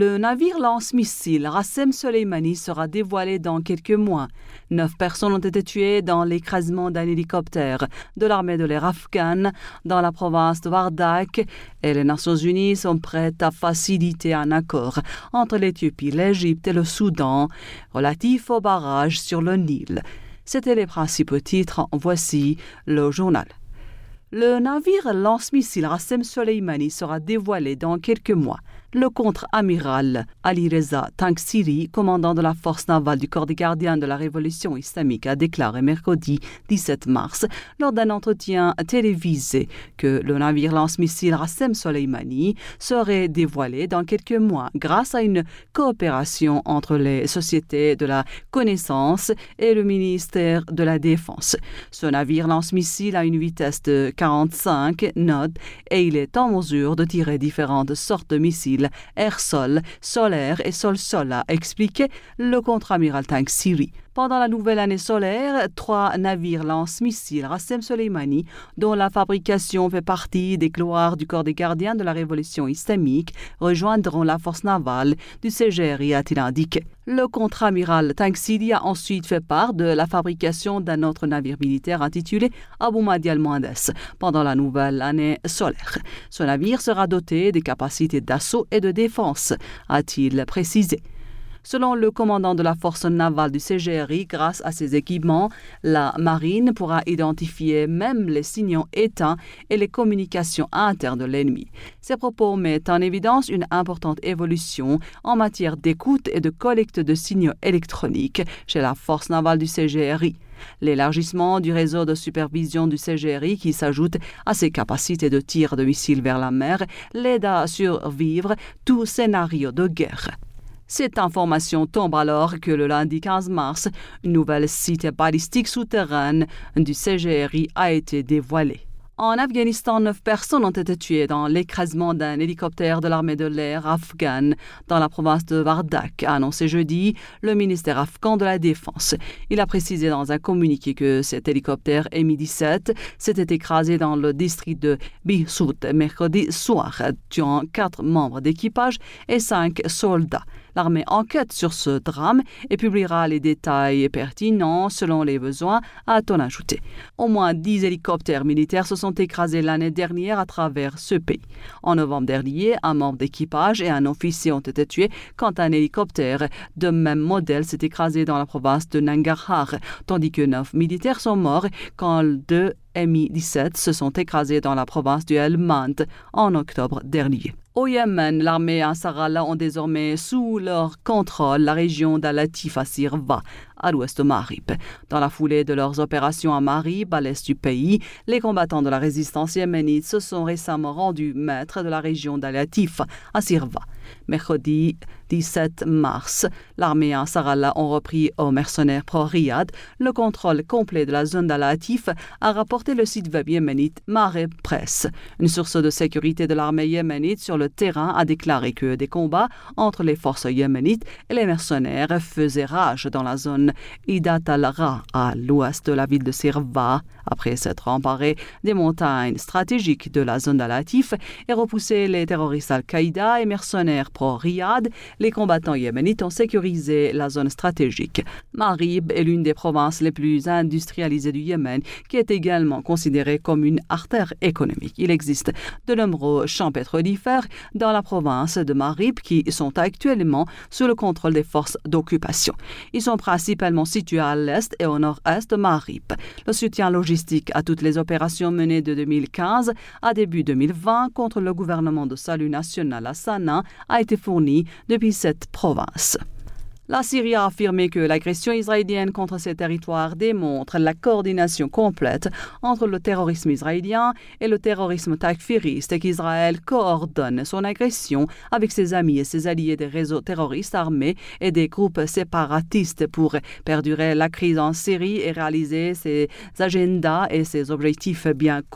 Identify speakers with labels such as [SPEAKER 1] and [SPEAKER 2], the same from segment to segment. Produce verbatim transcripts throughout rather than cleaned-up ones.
[SPEAKER 1] Le navire lance-missile Rassem Soleimani sera dévoilé dans quelques mois. Neuf personnes ont été tuées dans l'écrasement d'un hélicoptère de l'armée de l'air afghane dans la province de Wardak et les Nations Unies sont prêtes à faciliter un accord entre l'Éthiopie, l'Égypte et le Soudan relatif au barrage sur le Nil. C'étaient les principaux titres. Voici le journal. Le navire lance-missile Rassem Soleimani sera dévoilé dans quelques mois. Le contre-amiral Ali Reza Tangsiri, commandant de la force navale du corps des gardiens de la révolution islamique, a déclaré mercredi dix-sept mars, lors d'un entretien télévisé, que le navire lance-missile Rassem Soleimani serait dévoilé dans quelques mois grâce à une coopération entre les sociétés de la connaissance et le ministère de la Défense. Ce navire lance-missile a une vitesse de quarante-cinq nœuds et il est en mesure de tirer différentes sortes de missiles air-sol, solaire et sol-sol, a expliqué le contre-amiral Tangsiri. Pendant la nouvelle année solaire, trois navires lance-missiles Rassem Soleimani, dont la fabrication fait partie des gloires du corps des gardiens de la révolution islamique, rejoindront la force navale du C G R I, a-t-il indiqué. Le contre-amiral Tangsiri a ensuite fait part de la fabrication d'un autre navire militaire intitulé Abu Mahdi al-Muhandis pendant la nouvelle année solaire. Ce navire sera doté des capacités d'assaut et de défense, a-t-il précisé. Selon le commandant de la force navale du C G R I, grâce à ces équipements, la marine pourra identifier même les signaux éteints et les communications internes de l'ennemi. Ces propos mettent en évidence une importante évolution en matière d'écoute et de collecte de signaux électroniques chez la force navale du C G R I. L'élargissement du réseau de supervision du C G R I, qui s'ajoute à ses capacités de tir de missiles vers la mer, l'aide à survivre tout scénario de guerre. Cette information tombe alors que le lundi quinze mars, une nouvelle cité balistique souterraine du C G R I a été dévoilée. En Afghanistan, neuf personnes ont été tuées dans l'écrasement d'un hélicoptère de l'armée de l'air afghane dans la province de Wardak, a annoncé jeudi le ministère afghan de la Défense. Il a précisé dans un communiqué que cet hélicoptère M I dix-sept s'était écrasé dans le district de Bihout mercredi soir, tuant quatre membres d'équipage et cinq soldats. L'armée enquête sur ce drame et publiera les détails pertinents selon les besoins, a-t-on ajouté. Au moins dix hélicoptères militaires se sont écrasés l'année dernière à travers ce pays. En novembre dernier, un membre d'équipage et un officier ont été tués quand un hélicoptère de même modèle s'est écrasé dans la province de Nangarhar, tandis que neuf militaires sont morts quand deux M I dix-sept se sont écrasés dans la province du Helmand en octobre dernier. Au Yémen, l'armée et Ansarallah ont désormais sous leur contrôle la région d'Al-Latif à Sirva, à l'ouest de Marib. Dans la foulée de leurs opérations à Marib, à l'est du pays, les combattants de la résistance yéménite se sont récemment rendus maîtres de la région d'Al-Latif à Sirva. Mercredi dix-sept mars, l'armée et Ansarallah ont repris aux mercenaires pro-Riyad le contrôle complet de la zone d'Al-Latif, a rapporté le site web yéménite Marib Press. Une source de sécurité de l'armée yéménite sur le terrain a déclaré que des combats entre les forces yéménites et les mercenaires faisaient rage dans la zone Idat al-Ra, à l'ouest de la ville de Sirva, après s'être emparé des montagnes stratégiques de la zone d'Al-Latif et repoussé les terroristes Al-Qaïda et mercenaires pro-Riyad. Les combattants yéménites ont sécurisé la zone stratégique. Marib est l'une des provinces les plus industrialisées du Yémen, qui est également considérée comme une artère économique. Il existe de nombreux champs pétrolifères dans la province de Marib qui sont actuellement sous le contrôle des forces d'occupation. Ils sont principalement situés à l'est et au nord-est de Marib. Le soutien logistique à toutes les opérations menées de deux mille quinze à début deux mille vingt contre le gouvernement de salut national à Sanaa a été fourni depuis cette province. La Syrie a affirmé que l'agression israélienne contre ses territoires démontre la coordination complète entre le terrorisme israélien et le terrorisme takfiriste et qu'Israël coordonne son agression avec ses amis et ses alliés des réseaux terroristes armés et des groupes séparatistes pour perdurer la crise en Syrie et réaliser ses agendas et ses objectifs bien connus.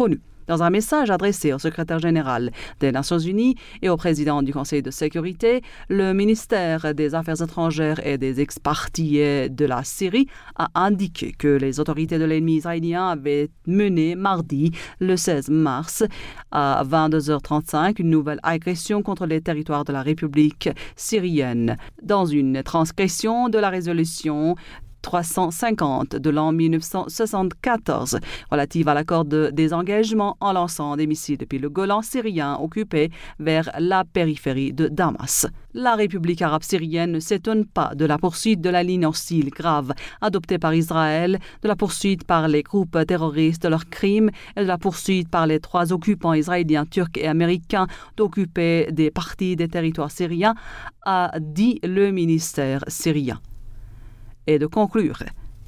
[SPEAKER 1] Dans un message adressé au secrétaire général des Nations Unies et au président du Conseil de sécurité, le ministère des Affaires étrangères et des expatriés de la Syrie a indiqué que les autorités de l'ennemi israélien avaient mené mardi, le seize mars, à vingt-deux heures trente-cinq, une nouvelle agression contre les territoires de la République syrienne. Dans une transgression de la résolution trois cent cinquante de l'an mille neuf cent soixante-quatorze relative à l'accord de désengagement en lançant des missiles depuis le Golan syrien occupé vers la périphérie de Damas. La République arabe syrienne ne s'étonne pas de la poursuite de la ligne hostile grave adoptée par Israël, de la poursuite par les groupes terroristes de leurs crimes et de la poursuite par les trois occupants israéliens, turcs et américains d'occuper des parties des territoires syriens, a dit le ministère syrien. Et de conclure.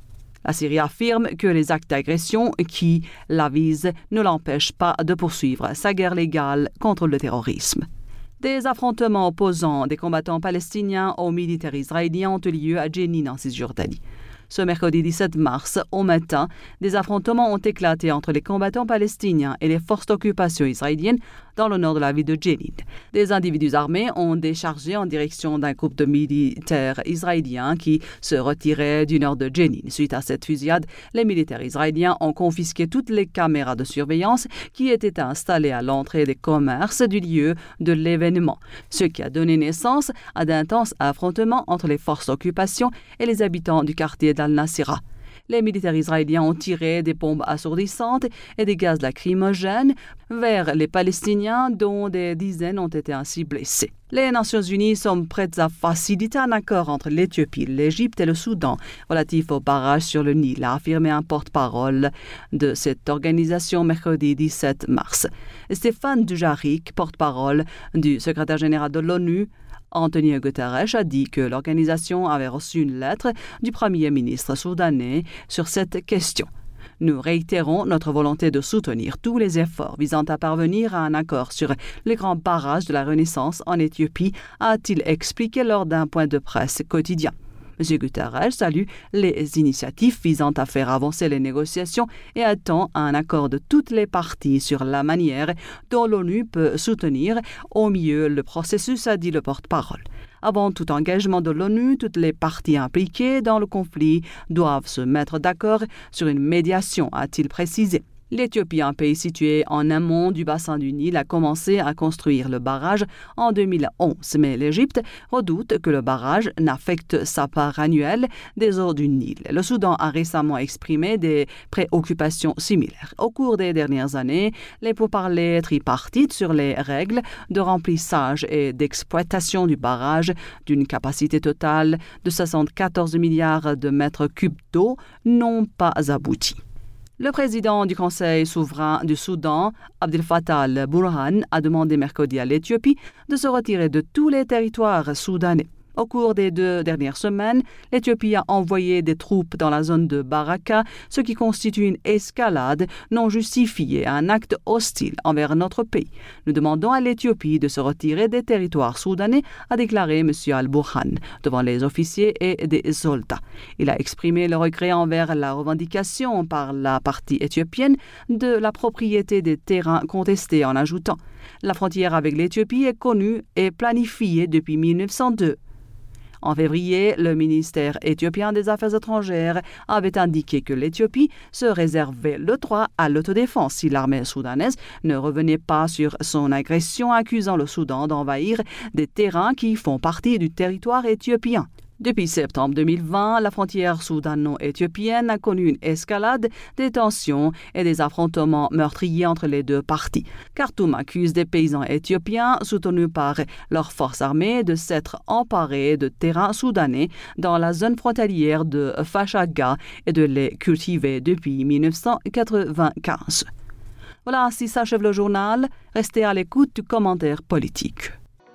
[SPEAKER 1] La Syrie affirme que les actes d'agression qui la visent ne l'empêchent pas de poursuivre sa guerre légale contre le terrorisme. Des affrontements opposant des combattants palestiniens aux militaires israéliens ont eu lieu à Jenin en Cisjordanie. Ce mercredi dix-sept mars, au matin, des affrontements ont éclaté entre les combattants palestiniens et les forces d'occupation israéliennes dans le nord de la ville de Jenin. Des individus armés ont déchargé en direction d'un groupe de militaires israéliens qui se retiraient du nord de Jenin. Suite à cette fusillade, les militaires israéliens ont confisqué toutes les caméras de surveillance qui étaient installées à l'entrée des commerces du lieu de l'événement, ce qui a donné naissance à d'intenses affrontements entre les forces d'occupation et les habitants du quartier d'Al-Nasira. Les militaires israéliens ont tiré des bombes assourdissantes et des gaz lacrymogènes vers les Palestiniens, dont des dizaines ont été ainsi blessés. Les Nations Unies sont prêtes à faciliter un accord entre l'Éthiopie, l'Égypte et le Soudan relatif au barrage sur le Nil, a affirmé un porte-parole de cette organisation mercredi dix-sept mars. Stéphane Dujarric, porte-parole du secrétaire général de l'ONU, Antonio Guterres, a dit que l'organisation avait reçu une lettre du Premier ministre soudanais sur cette question. Nous réitérons notre volonté de soutenir tous les efforts visant à parvenir à un accord sur les grands barrages de la Renaissance en Éthiopie, a-t-il expliqué lors d'un point de presse quotidien. M. Guterres salue les initiatives visant à faire avancer les négociations et attend un accord de toutes les parties sur la manière dont l'ONU peut soutenir au mieux le processus, a dit le porte-parole. Avant tout engagement de l'ONU, toutes les parties impliquées dans le conflit doivent se mettre d'accord sur une médiation, a-t-il précisé. L'Éthiopie, un pays situé en amont du bassin du Nil, a commencé à construire le barrage en deux mille onze, mais l'Égypte redoute que le barrage n'affecte sa part annuelle des eaux du Nil. Le Soudan a récemment exprimé des préoccupations similaires. Au cours des dernières années, les pourparlers tripartites sur les règles de remplissage et d'exploitation du barrage, d'une capacité totale de soixante-quatorze milliards de mètres cubes d'eau, n'ont pas abouti. Le président du Conseil souverain du Soudan, Abdel Fattah al-Burhan, a demandé mercredi à l'Éthiopie de se retirer de tous les territoires soudanais. Au cours des deux dernières semaines, l'Éthiopie a envoyé des troupes dans la zone de Baraka, ce qui constitue une escalade non justifiée, un acte hostile envers notre pays. Nous demandons à l'Éthiopie de se retirer des territoires soudanais, a déclaré M. al-Burhan devant les officiers et des soldats. Il a exprimé le regret envers la revendication par la partie éthiopienne de la propriété des terrains contestés, en ajoutant « La frontière avec l'Éthiopie est connue et planifiée depuis mille neuf cent deux. En février, le ministère éthiopien des Affaires étrangères avait indiqué que l'Éthiopie se réservait le droit à l'autodéfense si l'armée soudanaise ne revenait pas sur son agression, accusant le Soudan d'envahir des terrains qui font partie du territoire éthiopien. Depuis septembre deux mille vingt, la frontière soudano-éthiopienne a connu une escalade des tensions et des affrontements meurtriers entre les deux parties. Khartoum accuse des paysans éthiopiens soutenus par leurs forces armées de s'être emparés de terrains soudanais dans la zone frontalière de Fashaga et de les cultiver depuis mille neuf cent quatre-vingt-quinze. Voilà, ainsi s'achève le journal. Restez à l'écoute du commentaire politique.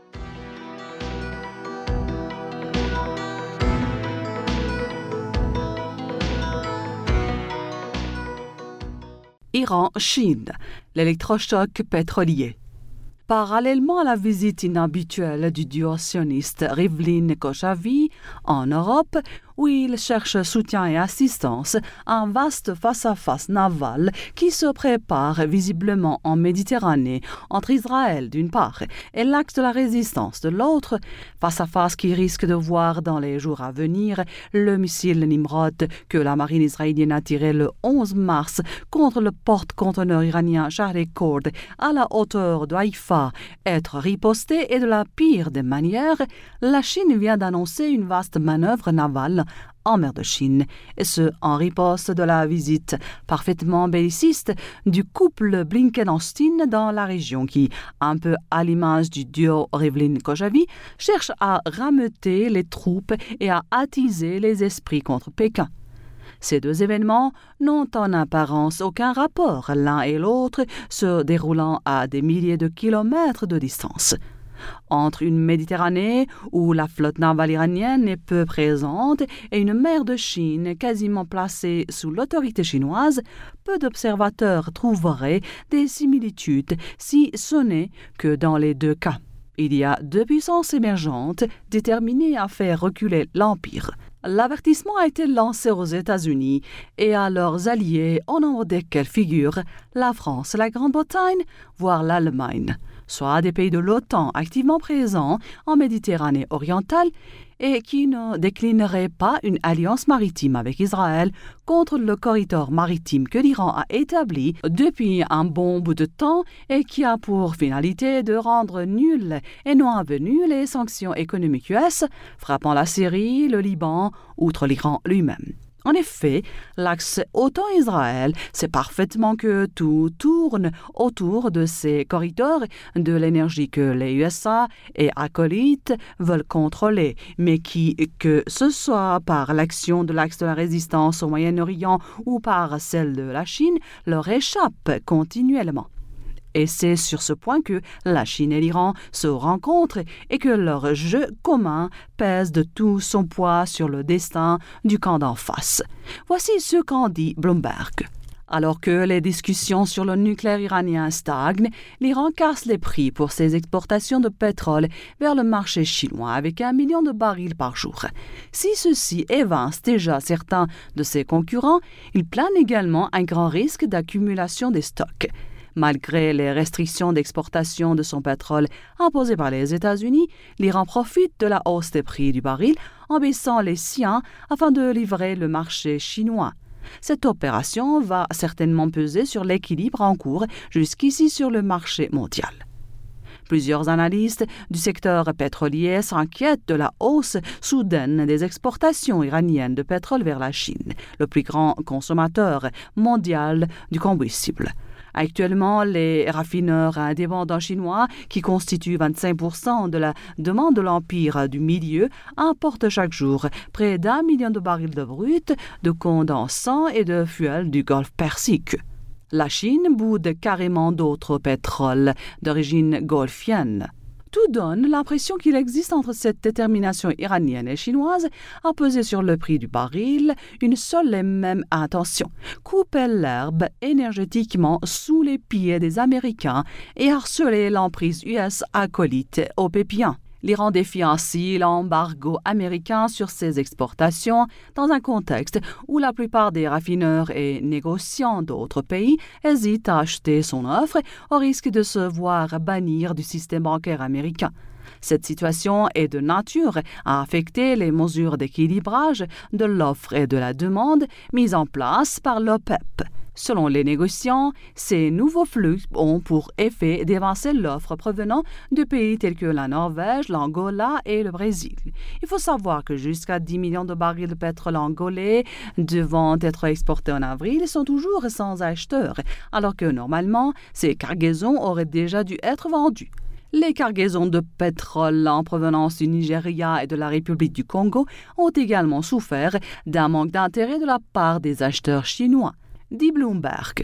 [SPEAKER 1] Iran-Chine, l'électrochoc pétrolier. Parallèlement à la visite inhabituelle du duo sioniste Rivlin Kochavi en Europe, où il cherche soutien et assistance, un vaste face-à-face naval qui se prépare visiblement en Méditerranée entre Israël d'une part et l'axe de la résistance de l'autre, face-à-face qui risque de voir dans les jours à venir le missile Nimrod que la marine israélienne a tiré le onze mars contre le porte-conteneur iranien Shahrekord à la hauteur de Haïfa être riposté et de la pire des manières, la Chine vient d'annoncer une vaste manœuvre navale en mer de Chine, et ce en riposte de la visite parfaitement belliciste du couple Blinken-Austin dans la région qui, un peu à l'image du duo Rivlin-Khojaly, cherche à rameuter les troupes et à attiser les esprits contre Pékin. Ces deux événements n'ont en apparence aucun rapport, l'un et l'autre se déroulant à des milliers de kilomètres de distance. Entre une Méditerranée où la flotte navale iranienne est peu présente et une mer de Chine quasiment placée sous l'autorité chinoise, peu d'observateurs trouveraient des similitudes, si ce n'est que dans les deux cas, il y a deux puissances émergentes déterminées à faire reculer l'Empire. L'avertissement a été lancé aux États-Unis et à leurs alliés, au nombre desquels figurent la France, la Grande-Bretagne, voire l'Allemagne, soit des pays de l'OTAN activement présents en Méditerranée orientale et qui ne déclineraient pas une alliance maritime avec Israël contre le corridor maritime que l'Iran a établi depuis un bon bout de temps et qui a pour finalité de rendre nulles et non avenues les sanctions économiques U S frappant la Syrie, le Liban, outre l'Iran lui-même. En effet, l'axe OTAN-Israël sait parfaitement que tout tourne autour de ces corridors de l'énergie que les U S A et acolytes veulent contrôler, mais qui, que ce soit par l'action de l'axe de la résistance au Moyen-Orient ou par celle de la Chine, leur échappe continuellement. Et c'est sur ce point que la Chine et l'Iran se rencontrent et que leur jeu commun pèse de tout son poids sur le destin du camp d'en face. Voici ce qu'en dit Bloomberg. Alors que les discussions sur le nucléaire iranien stagnent, l'Iran casse les prix pour ses exportations de pétrole vers le marché chinois avec un million de barils par jour. Si ceci évince déjà certains de ses concurrents, il plane également un grand risque d'accumulation des stocks. Malgré les restrictions d'exportation de son pétrole imposées par les États-Unis, l'Iran profite de la hausse des prix du baril en baissant les siens afin de livrer le marché chinois. Cette opération va certainement peser sur l'équilibre en cours jusqu'ici sur le marché mondial. Plusieurs analystes du secteur pétrolier s'inquiètent de la hausse soudaine des exportations iraniennes de pétrole vers la Chine, le plus grand consommateur mondial du combustible. Actuellement, les raffineurs indépendants chinois, qui constituent vingt-cinq pour cent de la demande de l'Empire du Milieu, importent chaque jour près d'un million de barils de brut, de condensant et de fuel du Golfe Persique. La Chine boude carrément d'autres pétroles d'origine golfienne. Tout donne l'impression qu'il existe entre cette détermination iranienne et chinoise à peser sur le prix du baril une seule et même intention, couper l'herbe énergétiquement sous les pieds des Américains et harceler l'emprise U S acolyte aux pépiens. L'Iran défie ainsi l'embargo américain sur ses exportations dans un contexte où la plupart des raffineurs et négociants d'autres pays hésitent à acheter son offre au risque de se voir bannir du système bancaire américain. Cette situation est de nature à affecter les mesures d'équilibrage de l'offre et de la demande mises en place par l'OPEP. Selon les négociants, ces nouveaux flux ont pour effet d'évincer l'offre provenant de pays tels que la Norvège, l'Angola et le Brésil. Il faut savoir que jusqu'à dix millions de barils de pétrole angolais devant être exportés en avril sont toujours sans acheteurs, alors que normalement, ces cargaisons auraient déjà dû être vendues. Les cargaisons de pétrole en provenance du Nigeria et de la République du Congo ont également souffert d'un manque d'intérêt de la part des acheteurs chinois, dit Bloomberg.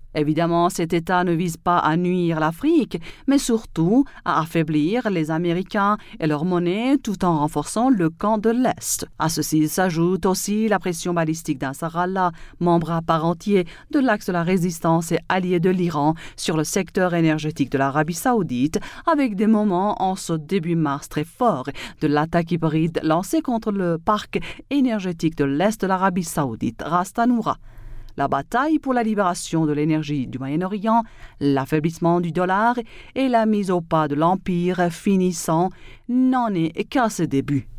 [SPEAKER 1] Évidemment, cet État ne vise pas à nuire l'Afrique, mais surtout à affaiblir les Américains et leur monnaie tout en renforçant le camp de l'Est. À ceci s'ajoute aussi la pression balistique d'un Nasrallah, membre à part entière de l'axe de la résistance et allié de l'Iran, sur le secteur énergétique de l'Arabie saoudite, avec des moments en ce début mars très forts de l'attaque hybride lancée contre le parc énergétique de l'Est de l'Arabie saoudite, Ras Tanura. La bataille pour la libération de l'énergie du Moyen-Orient, l'affaiblissement du dollar et la mise au pas de l'Empire finissant n'en est qu'à ses débuts.